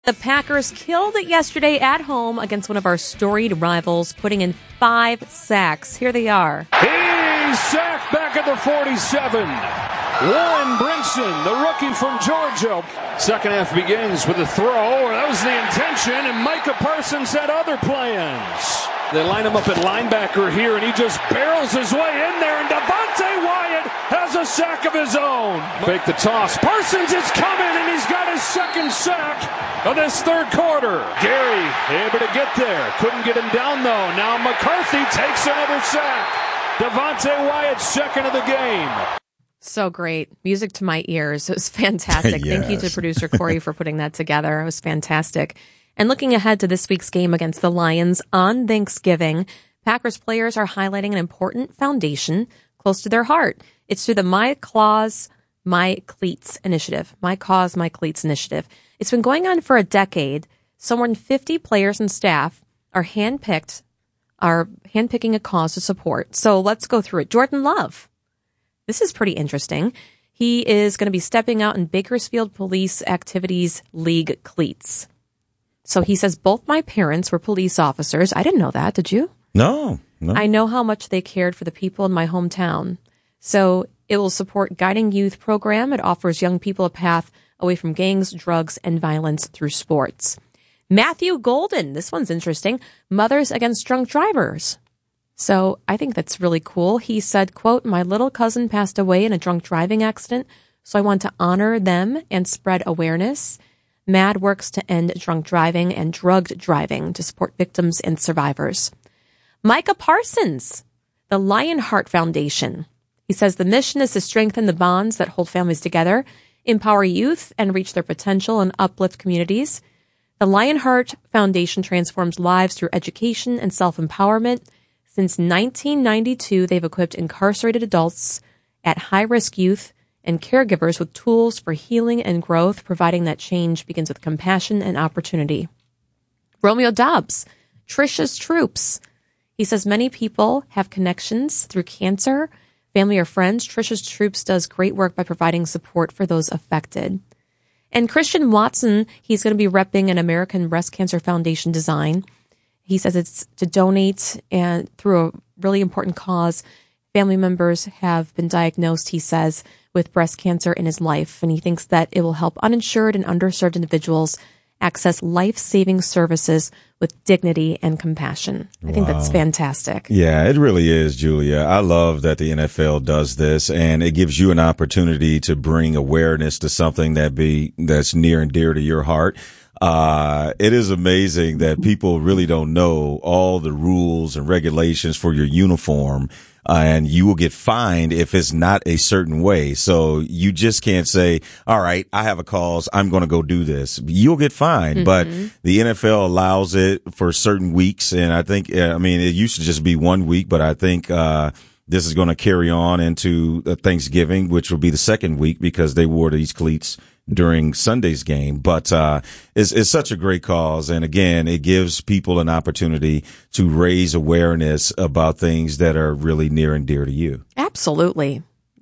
The Packers killed it yesterday at home against one of our storied rivals, putting in 5 sacks. Here they are. He's sacked back at the 47. Warren Brinson, the rookie from Georgia. Second half begins with a throw. That was the intention, and Micah Parsons had other plans. They line him up at linebacker here, and he just barrels his way in there, and Devontae Wyatt has a sack of his own. Fake the toss. Parsons is coming, and he's got his second sack of this third quarter. Gary able to get there. Couldn't get him down, though. Now McCarthy takes another sack. Devontae Wyatt, second of the game. So great. Music to my ears. It was fantastic. Yes. Thank you to producer Corey for putting that together. It was fantastic. And looking ahead to this week's game against the Lions on Thanksgiving, Packers players are highlighting an important foundation close to their heart. It's through the My Claws, My Cleats initiative. My Cause, My Cleats initiative. It's been going on for a decade. So more than 50 players and staff are handpicking a cause to support. So let's go through it. Jordan Love. This is pretty interesting. He is going to be stepping out in Bakersfield Police Activities League cleats. So he says, both my parents were police officers. I didn't know that. Did you? No. I know how much they cared for the people in my hometown. So it will support Guiding Youth program. It offers young people a path away from gangs, drugs, and violence through sports. Matthew Golden. This one's interesting. Mothers Against Drunk Drivers. So I think that's really cool. He said, quote, my little cousin passed away in a drunk driving accident, so I want to honor them and spread awareness. MAD works to end drunk driving and drugged driving to support victims and survivors. Micah Parsons, the Lionheart Foundation. He says the mission is to strengthen the bonds that hold families together, empower youth, and reach their potential and uplift communities. The Lionheart Foundation transforms lives through education and self-empowerment. Since 1992, they've equipped incarcerated adults at high-risk youth and caregivers with tools for healing and growth, providing that change begins with compassion and opportunity. Romeo Dobbs, Trisha's Troops. He says many people have connections through cancer, family or friends. Trisha's Troops does great work by providing support for those affected. And Christian Watson, he's going to be repping an American Breast Cancer Foundation design. He says it's to donate and through a really important cause. Family members have been diagnosed, he says, with breast cancer in his life, and he thinks that it will help uninsured and underserved individuals access life-saving services with dignity and compassion. I think that's fantastic. Yeah, it really is, Julia. I love that the NFL does this, and it gives you an opportunity to bring awareness to something that's near and dear to your heart. It is amazing that people really don't know all the rules and regulations for your uniform. And you will get fined if it's not a certain way. So you just can't say, all right, I have a cause, I'm going to go do this. You'll get fined. Mm-hmm. But the NFL allows it for certain weeks. And I think, it used to just be 1 week, but I think, this is going to carry on into Thanksgiving, which will be the second week because they wore these cleats during Sunday's game. But it's such a great cause. And again, it gives people an opportunity to raise awareness about things that are really near and dear to you. Absolutely.